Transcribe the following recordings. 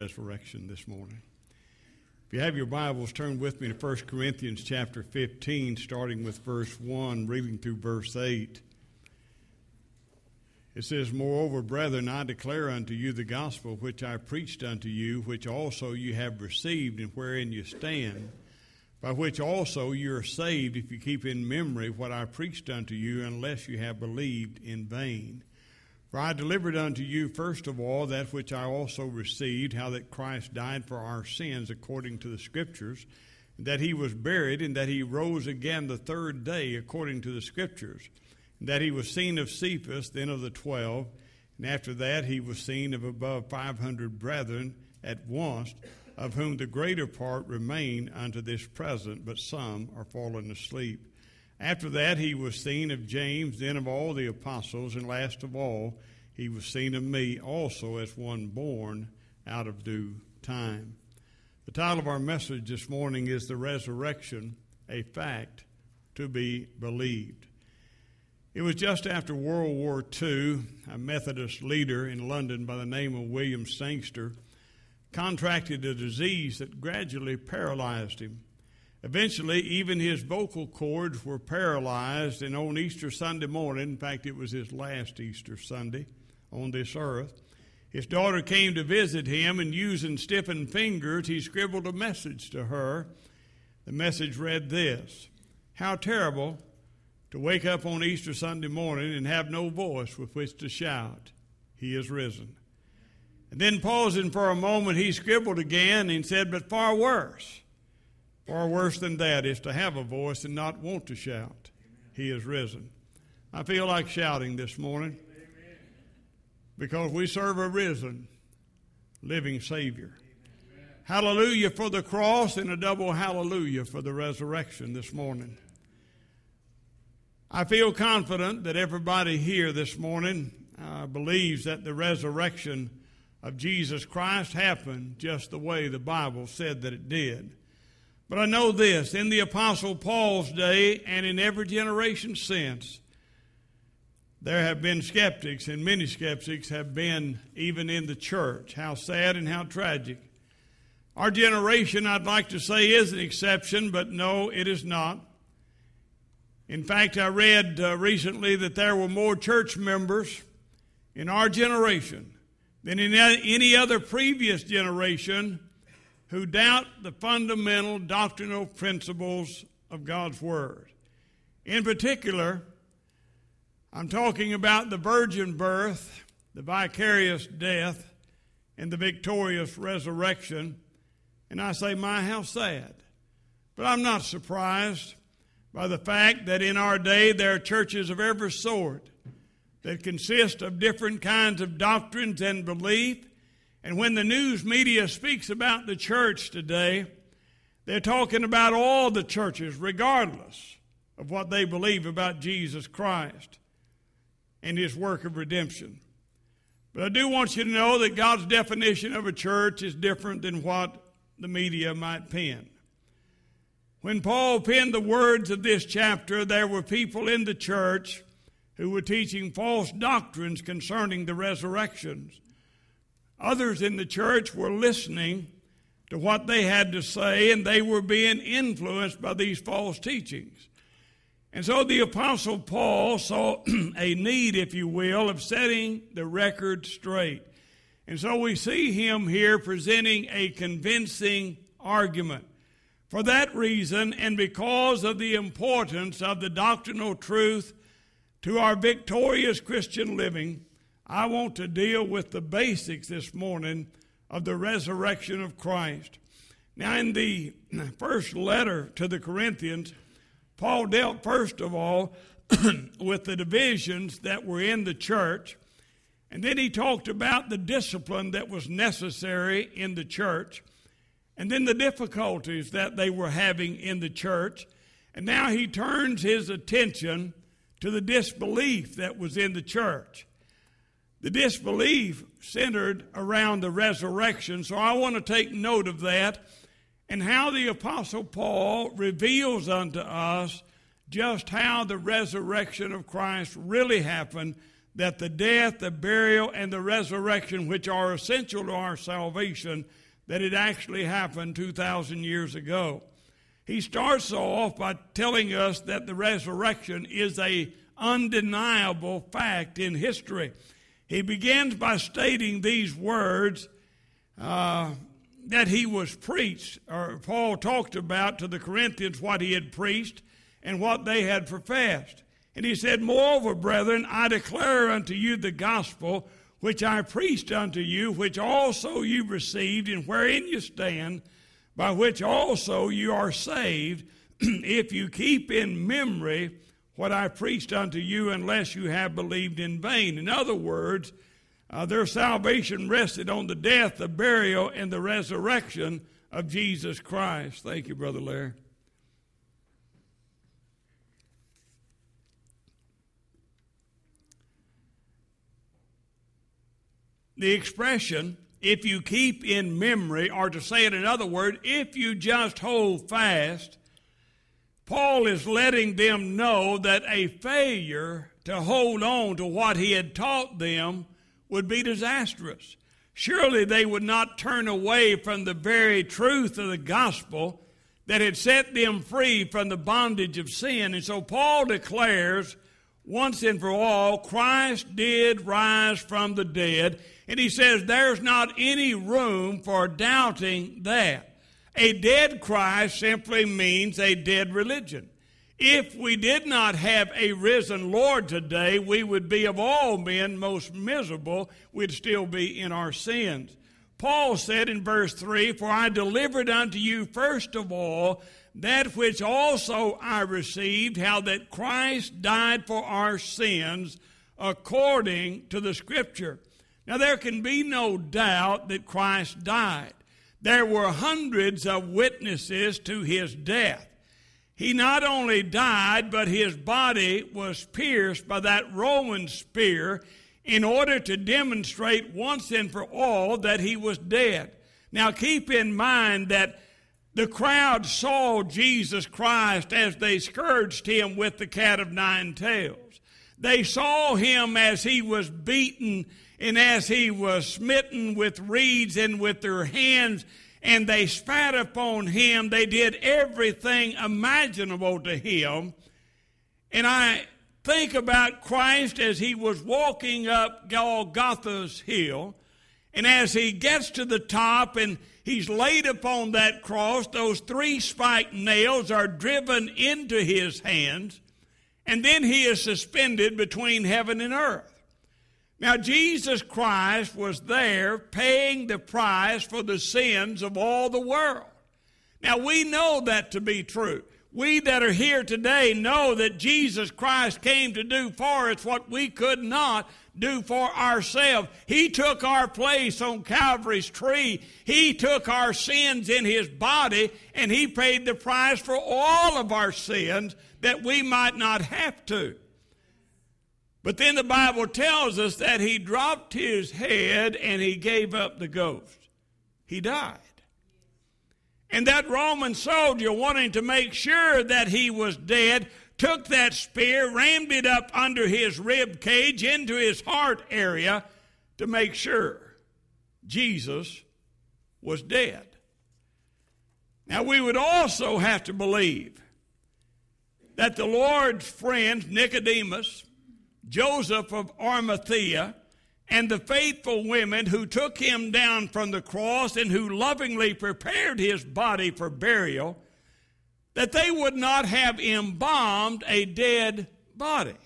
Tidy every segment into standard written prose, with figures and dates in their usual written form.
resurrection this morning. If you have your Bibles, turn with me to 1 Corinthians chapter 15, starting with verse 1, reading through verse 8. It says, "Moreover, brethren, I declare unto you the gospel which I preached unto you, which also you have received, and wherein you stand, by which also you are saved, if you keep in memory what I preached unto you, unless you have believed in vain. For I delivered unto you first of all that which I also received, how that Christ died for our sins according to the Scriptures, and that he was buried, and that he rose again the third day according to the Scriptures, and that he was seen of Cephas, then of the 12, and after that he was seen of above 500 brethren at once, of whom the greater part remain unto this present, but some are fallen asleep. After that he was seen of James, then of all the apostles, and last of all he was seen of me also, as one born out of due time." The title of our message this morning is "The Resurrection, a Fact to be Believed." It was just after World War II, a Methodist leader in London by the name of William Sangster contracted a disease that gradually paralyzed him. Eventually, even his vocal cords were paralyzed, and on Easter Sunday morning, in fact, it was his last Easter Sunday on this earth, his daughter came to visit him, and using stiffened fingers, he scribbled a message to her. The message read this: "How terrible to wake up on Easter Sunday morning and have no voice with which to shout, 'He is risen.'" And then pausing for a moment, he scribbled again and said, "But far worse than that is to have a voice and not want to shout, 'He is risen.'" I feel like shouting this morning because we serve a risen, living Savior. Hallelujah for the cross, and a double hallelujah for the resurrection this morning. I feel confident that everybody here this morning believes that the resurrection of Jesus Christ happened just the way the Bible said that it did. But I know this: in the Apostle Paul's day and in every generation since, there have been skeptics, and many skeptics have been even in the church. How sad and how tragic. Our generation, I'd like to say, is an exception, but no, it is not. In fact, I read recently that there were more church members in our generation than in any other previous generation who doubt the fundamental doctrinal principles of God's Word. In particular, I'm talking about the virgin birth, the vicarious death, and the victorious resurrection. And I say, my, how sad. But I'm not surprised by the fact that in our day there are churches of every sort that consist of different kinds of doctrines and belief. And when the news media speaks about the church today, they're talking about all the churches, regardless of what they believe about Jesus Christ and his work of redemption. But I do want you to know that God's definition of a church is different than what the media might pen. When Paul penned the words of this chapter, there were people in the church who were teaching false doctrines concerning the resurrections. Others in the church were listening to what they had to say, and they were being influenced by these false teachings. And so the Apostle Paul saw a need, if you will, of setting the record straight. And so we see him here presenting a convincing argument. For that reason, and because of the importance of the doctrinal truth to our victorious Christian living, I want to deal with the basics this morning of the resurrection of Christ. Now, in the first letter to the Corinthians, Paul dealt first of all with the divisions that were in the church, and then he talked about the discipline that was necessary in the church, and then the difficulties that they were having in the church. And now he turns his attention to the disbelief that was in the church. The disbelief centered around the resurrection, so I want to take note of that and how the Apostle Paul reveals unto us just how the resurrection of Christ really happened, that the death, the burial, and the resurrection, which are essential to our salvation, that it actually happened 2,000 years ago. He starts off by telling us that the resurrection is an undeniable fact in history. He begins by stating these words that he was preached, or Paul talked about to the Corinthians what he had preached and what they had professed. And he said, "Moreover, brethren, I declare unto you the gospel which I preached unto you, which also you received, and wherein you stand, by which also you are saved, if you keep in memory what I preached unto you, unless you have believed in vain." In other words, their salvation rested on the death, the burial, and the resurrection of Jesus Christ. Thank you, Brother Larry. The expression, "if you keep in memory," or to say it in other words, if you just hold fast, Paul is letting them know that a failure to hold on to what he had taught them would be disastrous. Surely they would not turn away from the very truth of the gospel that had set them free from the bondage of sin. And so Paul declares once and for all, Christ did rise from the dead. And he says there's not any room for doubting that. A dead Christ simply means a dead religion. If we did not have a risen Lord today, we would be of all men most miserable. We'd still be in our sins. Paul said in verse 3, "For I delivered unto you first of all that which also I received, how that Christ died for our sins according to the Scripture." Now there can be no doubt that Christ died. There were hundreds of witnesses to his death. He not only died, but his body was pierced by that Roman spear in order to demonstrate once and for all that he was dead. Now keep in mind that the crowd saw Jesus Christ as they scourged him with the cat of nine tails. They saw him as he was beaten and as he was smitten with reeds and with their hands, and they spat upon him. They did everything imaginable to him. And I think about Christ as he was walking up Golgotha's hill, and as he gets to the top and he's laid upon that cross, those 3 spiked nails are driven into his hands, and then he is suspended between heaven and earth. Now, Jesus Christ was there paying the price for the sins of all the world. Now, we know that to be true. We that are here today know that Jesus Christ came to do for us what we could not do for ourselves. He took our place on Calvary's tree. He took our sins in his body, and he paid the price for all of our sins that we might not have to. But then the Bible tells us that he dropped his head and he gave up the ghost. He died. And that Roman soldier, wanting to make sure that he was dead, took that spear, rammed it up under his rib cage into his heart area to make sure Jesus was dead. Now we would also have to believe that the Lord's friends, Nicodemus, Joseph of Arimathea, and the faithful women who took him down from the cross and who lovingly prepared his body for burial, that they would not have embalmed a dead body.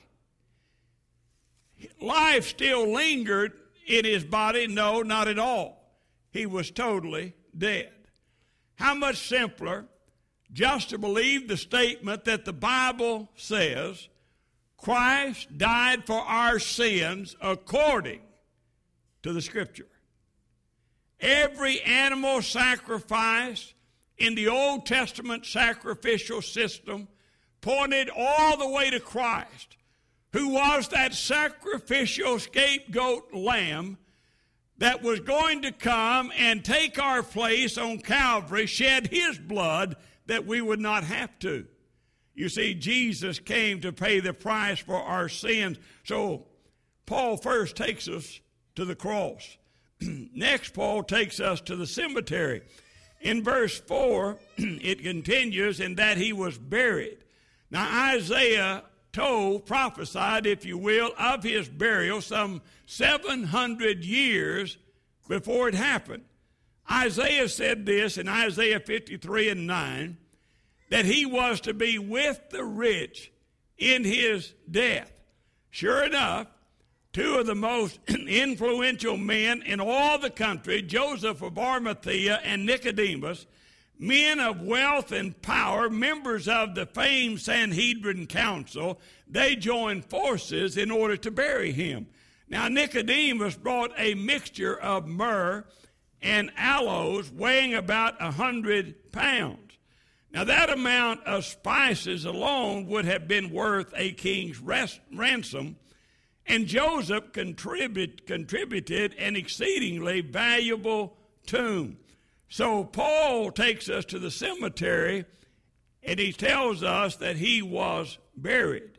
Life still lingered in his body? No, not at all. He was totally dead. How much simpler just to believe the statement that the Bible says Christ died for our sins according to the Scripture. Every animal sacrifice in the Old Testament sacrificial system pointed all the way to Christ, who was that sacrificial scapegoat lamb that was going to come and take our place on Calvary, shed his blood that we would not have to. You see, Jesus came to pay the price for our sins. So Paul first takes us to the cross. Next, Paul takes us to the cemetery. In verse 4, it continues, in that he was buried. Now, Isaiah prophesied, if you will, of his burial some 700 years before it happened. Isaiah said this in Isaiah 53:9, that he was to be with the rich in his death. Sure enough, two of the most influential men in all the country, Joseph of Arimathea and Nicodemus, men of wealth and power, members of the famed Sanhedrin Council, they joined forces in order to bury him. Now, Nicodemus brought a mixture of myrrh and aloes weighing about 100 pounds. Now, that amount of spices alone would have been worth a king's ransom, and Joseph contributed an exceedingly valuable tomb. So Paul takes us to the cemetery, and he tells us that he was buried.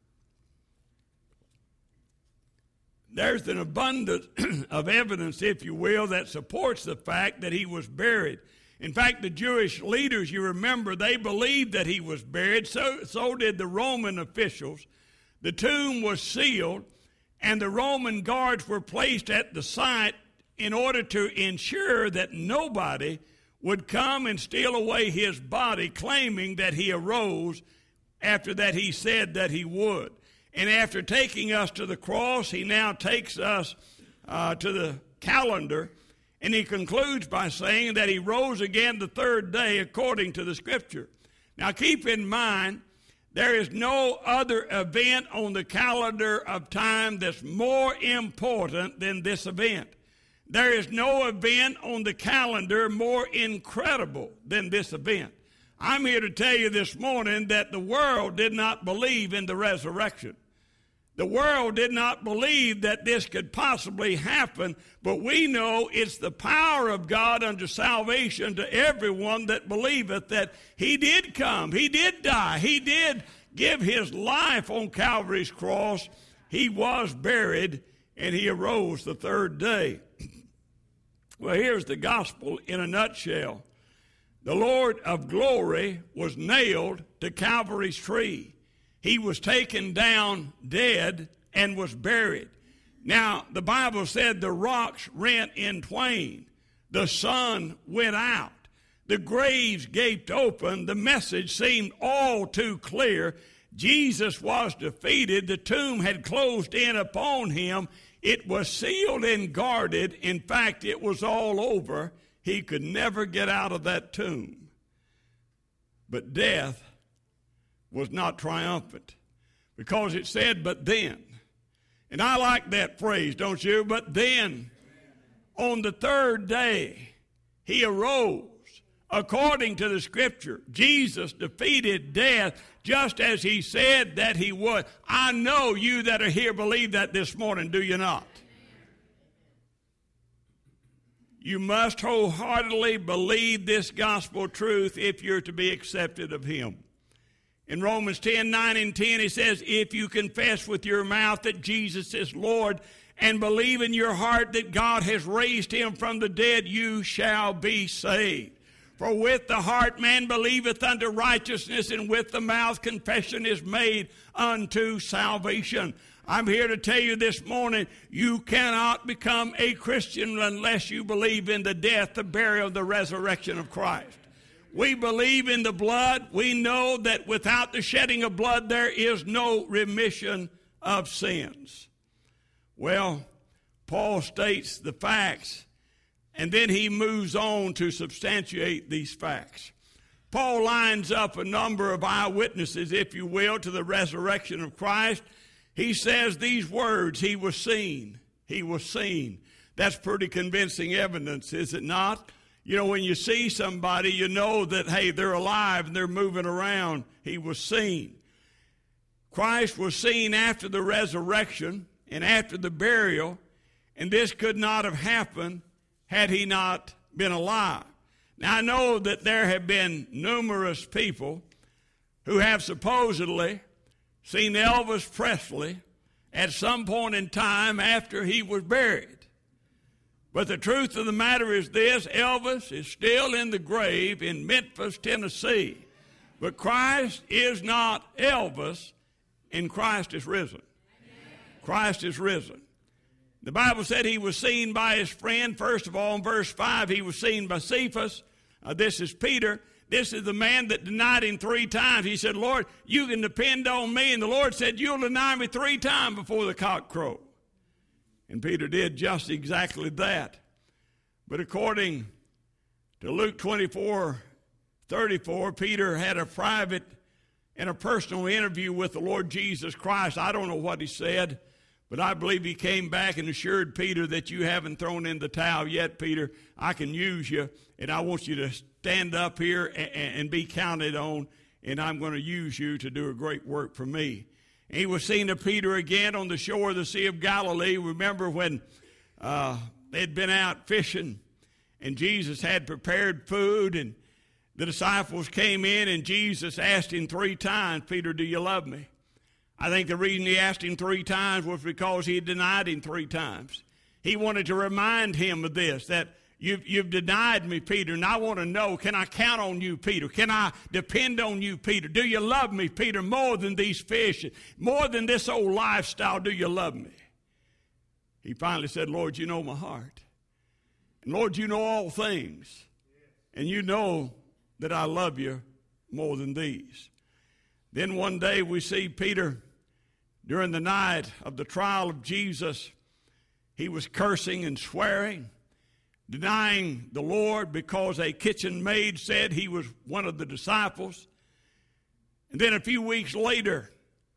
There's an abundance of evidence, if you will, that supports the fact that he was buried. In fact, the Jewish leaders, you remember, they believed that he was buried. So did the Roman officials. The tomb was sealed, and the Roman guards were placed at the site in order to ensure that nobody would come and steal away his body, claiming that he arose after that he said that he would. And after taking us to the cross, he now takes us to the calendar, and he concludes by saying that he rose again the third day according to the Scripture. Now keep in mind, there is no other event on the calendar of time that's more important than this event. There is no event on the calendar more incredible than this event. I'm here to tell you this morning that the world did not believe in the resurrection. The world did not believe that this could possibly happen, but we know it's the power of God unto salvation to everyone that believeth, that he did come, he did die, he did give his life on Calvary's cross, he was buried, and he arose the third day. Well, here's the gospel in a nutshell. The Lord of glory was nailed to Calvary's tree. He was taken down dead and was buried. Now, the Bible said the rocks rent in twain. The sun went out. The graves gaped open. The message seemed all too clear. Jesus was defeated. The tomb had closed in upon him. It was sealed and guarded. In fact, it was all over. He could never get out of that tomb. But death was not triumphant, because it said, but then. And I like that phrase, don't you? But then, on the third day, he arose. According to the Scripture, Jesus defeated death just as he said that he would. I know you that are here believe that this morning, do you not? You must wholeheartedly believe this gospel truth if you're to be accepted of him. In Romans 10:9 and 10, it says, if you confess with your mouth that Jesus is Lord and believe in your heart that God has raised him from the dead, you shall be saved. For with the heart man believeth unto righteousness, and with the mouth confession is made unto salvation. I'm here to tell you this morning, you cannot become a Christian unless you believe in the death, the burial, the resurrection of Christ. We believe in the blood. We know that without the shedding of blood, there is no remission of sins. Well, Paul states the facts, and then he moves on to substantiate these facts. Paul lines up a number of eyewitnesses, if you will, to the resurrection of Christ. He says these words, he was seen. He was seen. That's pretty convincing evidence, is it not? You know, when you see somebody, you know that, hey, they're alive and they're moving around. He was seen. Christ was seen after the resurrection and after the burial, and this could not have happened had he not been alive. Now, I know that there have been numerous people who have supposedly seen Elvis Presley at some point in time after he was buried. But the truth of the matter is this: Elvis is still in the grave in Memphis, Tennessee. But Christ is not Elvis, and Christ is risen. Christ is risen. The Bible said he was seen by his friend. First of all, in verse 5, he was seen by Cephas. This is Peter. This is the man that denied him 3 times. He said, Lord, you can depend on me. And the Lord said, you'll deny me 3 times before the cock crow. And Peter did just exactly that. But according to Luke 24:34, Peter had a private and a personal interview with the Lord Jesus Christ. I don't know what he said, but I believe he came back and assured Peter that you haven't thrown in the towel yet, Peter. I can use you, and I want you to stand up here and be counted on, and I'm going to use you to do a great work for me. He was seen of Peter again on the shore of the Sea of Galilee. Remember when they'd been out fishing and Jesus had prepared food, and the disciples came in and Jesus asked him 3 times, Peter, do you love me? I think the reason he asked him 3 times was because he had denied him 3 times. He wanted to remind him of this, that you've denied me, Peter, and I want to know, can I count on you, Peter? Can I depend on you, Peter? Do you love me, Peter, more than these fish, more than this old lifestyle? Do you love me? He finally said, Lord, you know my heart. And Lord, you know all things. And you know that I love you more than these. Then one day we see Peter, during the night of the trial of Jesus, he was cursing and swearing, denying the Lord because a kitchen maid said he was one of the disciples. And then a few weeks later,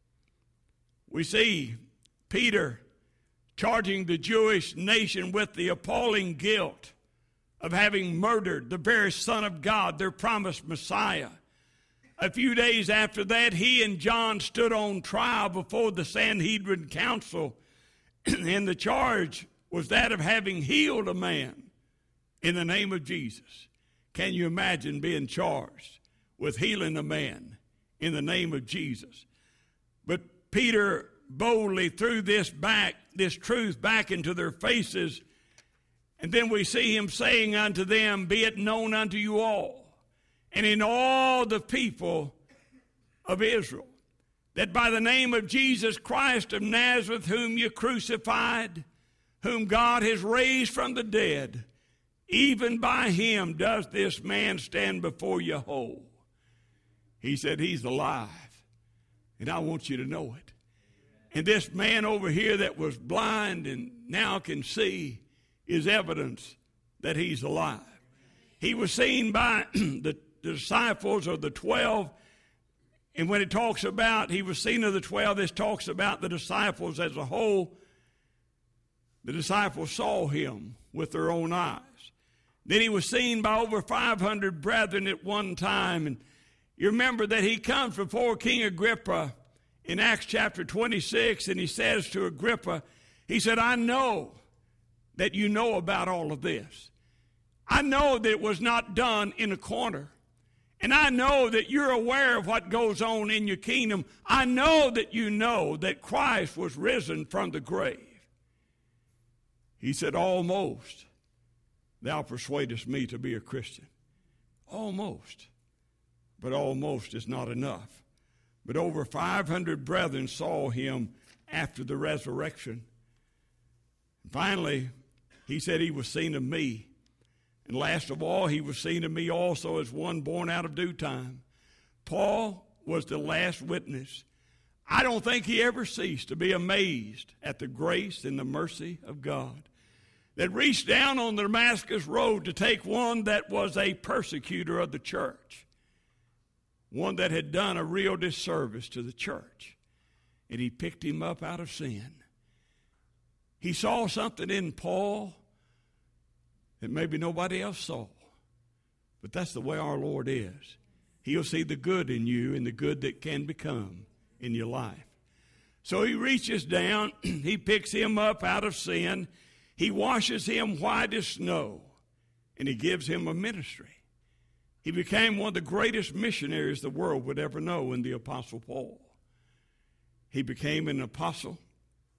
we see Peter charging the Jewish nation with the appalling guilt of having murdered the very Son of God, their promised Messiah. A few days after that, he and John stood on trial before the Sanhedrin Council, and the charge was that of having healed a man in the name of Jesus. Can you imagine being charged with healing a man in the name of Jesus? But Peter boldly threw this truth back into their faces, and then we see him saying unto them, be it known unto you all, and in all the people of Israel, that by the name of Jesus Christ of Nazareth, whom you crucified, whom God has raised from the dead, even by him does this man stand before you whole. He said he's alive, and I want you to know it. And this man over here that was blind and now can see is evidence that he's alive. He was seen by the disciples or the 12, and when it talks about he was seen of the 12, this talks about the disciples as a whole. The disciples saw him with their own eyes. Then he was seen by over 500 brethren at one time. And you remember that he comes before King Agrippa in Acts chapter 26, and he says to Agrippa, he said, I know that you know about all of this. I know that it was not done in a corner. And I know that you're aware of what goes on in your kingdom. I know that you know that Christ was risen from the grave. He said, almost thou persuadest me to be a Christian. Almost. But almost is not enough. But over 500 brethren saw him after the resurrection. Finally, he said he was seen of me. And last of all, he was seen of me also as one born out of due time. Paul was the last witness. I don't think he ever ceased to be amazed at the grace and the mercy of God that reached down on the Damascus road to take one that was a persecutor of the church, one that had done a real disservice to the church, and he picked him up out of sin. He saw something in Paul that maybe nobody else saw, but that's the way our Lord is. He'll see the good in you and the good that can become in your life. So he reaches down, he picks him up out of sin, he washes him white as snow, and he gives him a ministry. He became one of the greatest missionaries the world would ever know in the Apostle Paul. He became an apostle.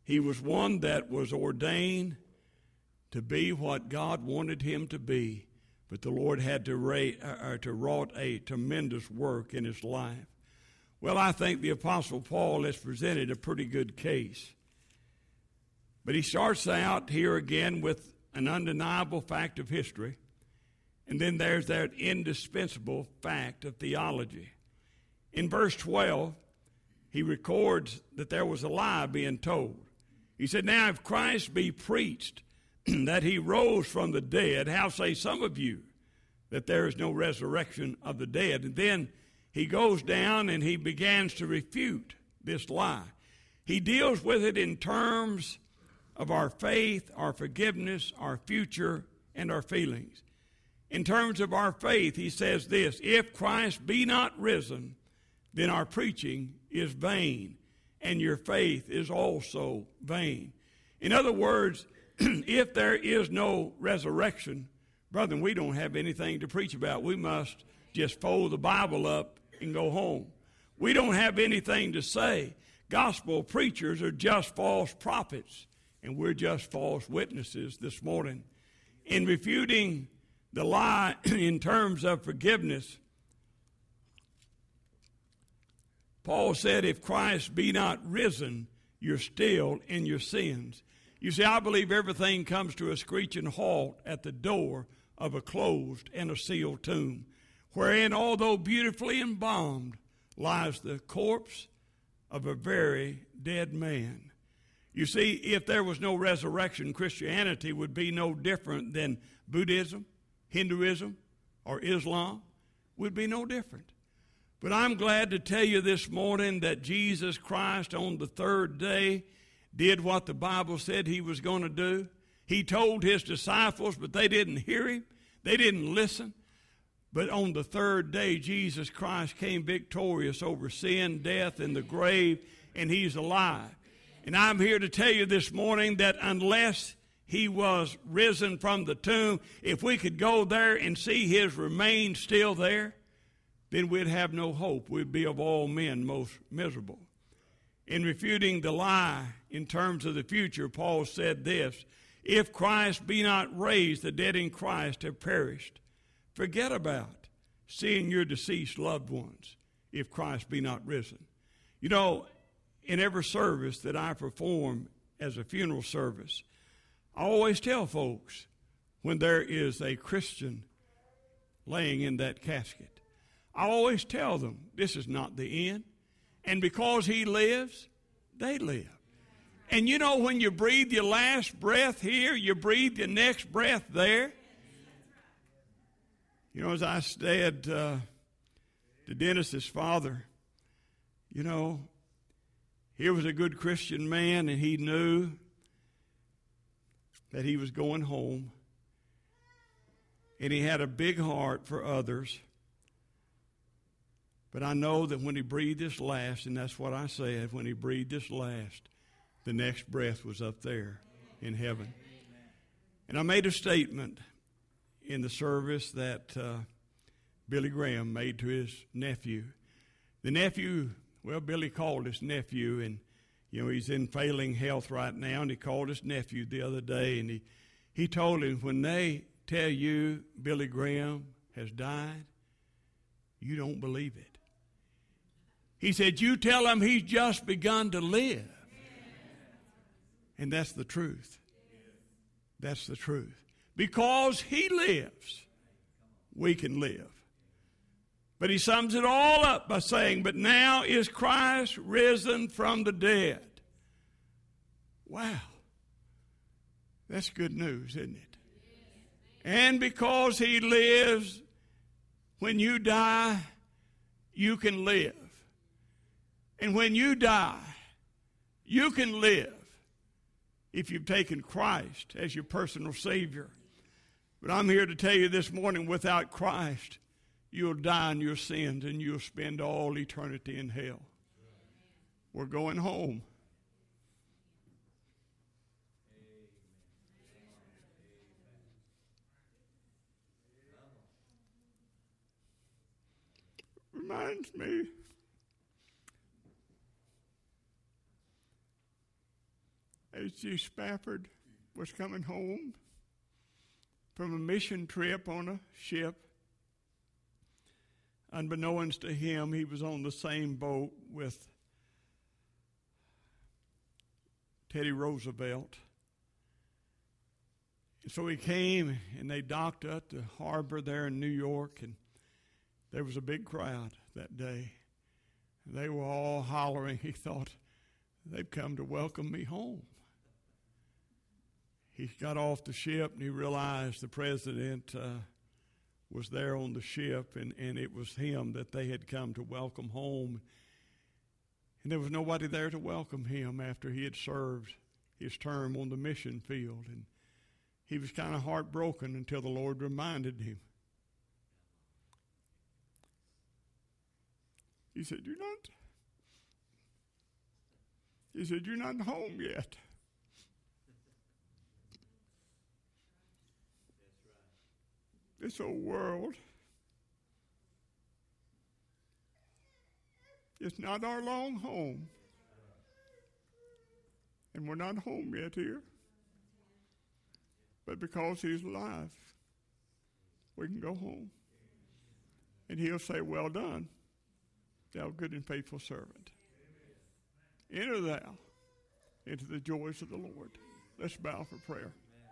He was one that was ordained to be what God wanted him to be, but the Lord had to wrought a tremendous work in his life. Well, I think the Apostle Paul has presented a pretty good case. But he starts out here again with an undeniable fact of history, and then there's that indispensable fact of theology. In verse 12, he records that there was a lie being told. He said, now if Christ be preached that he rose from the dead, how say some of you that there is no resurrection of the dead? And then he goes down and he begins to refute this lie. He deals with it in terms of our faith, our forgiveness, our future, and our feelings. In terms of our faith, he says this, if Christ be not risen, then our preaching is vain, and your faith is also vain. In other words, if there is no resurrection, brethren, we don't have anything to preach about. We must just fold the Bible up and go home. We don't have anything to say. Gospel preachers are just false prophets, and we're just false witnesses this morning. In refuting the lie in terms of forgiveness, Paul said, if Christ be not risen, you're still in your sins. You see, I believe everything comes to a screeching halt at the door of a closed and a sealed tomb, wherein, although beautifully embalmed, lies the corpse of a very dead man. You see, if there was no resurrection, Christianity would be no different than Buddhism, Hinduism, or Islam. Would be no different. But I'm glad to tell you this morning that Jesus Christ on the third day did what the Bible said he was going to do. He told his disciples, but they didn't hear him. They didn't listen. But on the third day, Jesus Christ came victorious over sin, death, and the grave, and he's alive. And I'm here to tell you this morning that unless he was risen from the tomb, if we could go there and see his remains still there, then we'd have no hope. We'd be of all men most miserable. In refuting the lie in terms of the future, Paul said this, if Christ be not raised, the dead in Christ have perished. Forget about seeing your deceased loved ones if Christ be not risen. You know, in every service that I perform as a funeral service, I always tell folks when there is a Christian laying in that casket, I always tell them this is not the end. And because he lives, they live. And you know, when you breathe your last breath here, you breathe your next breath there. You know, as I said to Dennis's father, you know, here was a good Christian man, and he knew that he was going home. And he had a big heart for others. But I know that when he breathed his last, and that's what I said, when he breathed his last, the next breath was up there in heaven. And I made a statement in the service that Billy Graham made to his nephew. The nephew, well, Billy called his nephew, and, you know, he's in failing health right now, and he called his nephew the other day, and he told him, when they tell you Billy Graham has died, you don't believe it. He said, you tell him he's just begun to live. And that's the truth. That's the truth. Because he lives, we can live. But he sums it all up by saying, but now is Christ risen from the dead. Wow. That's good news, isn't it? And because he lives, when you die, you can live. And when you die, you can live if you've taken Christ as your personal Savior. But I'm here to tell you this morning, without Christ, you'll die in your sins and you'll spend all eternity in hell. We're going home. Reminds me G. Spafford was coming home from a mission trip on a ship. Unbeknownst to him, he was on the same boat with Teddy Roosevelt. And so he came, and they docked at the harbor there in New York, and there was a big crowd that day. They were all hollering. He thought, they've come to welcome me home. He got off the ship, and he realized the president was there on the ship, and it was him that they had come to welcome home. And there was nobody there to welcome him after he had served his term on the mission field. And he was kind of heartbroken until the Lord reminded him. He said, You're not home yet. This old world is not our long home. And we're not home yet here. But because he's alive, we can go home. And he'll say, Well done, thou good and faithful servant. Enter thou into the joys of the Lord. Let's bow for prayer.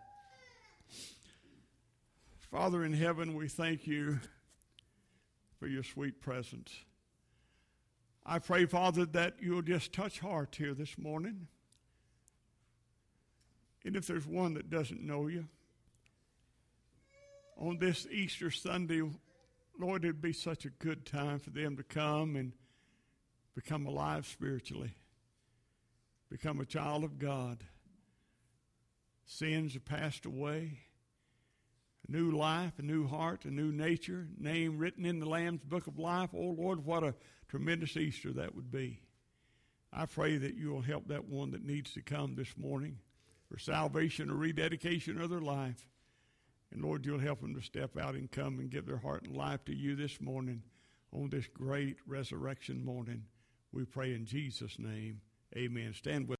Father in heaven, we thank you for your sweet presence. I pray, Father, that you'll just touch hearts here this morning. And if there's one that doesn't know you, on this Easter Sunday, Lord, it'd be such a good time for them to come and become alive spiritually, become a child of God. Sins are passed away. A new life, a new heart, a new nature, name written in the Lamb's Book of Life. Oh, Lord, what a tremendous Easter that would be. I pray that you will help that one that needs to come this morning for salvation or rededication of their life. And, Lord, you'll help them to step out and come and give their heart and life to you this morning on this great resurrection morning. We pray in Jesus' name. Amen. Stand with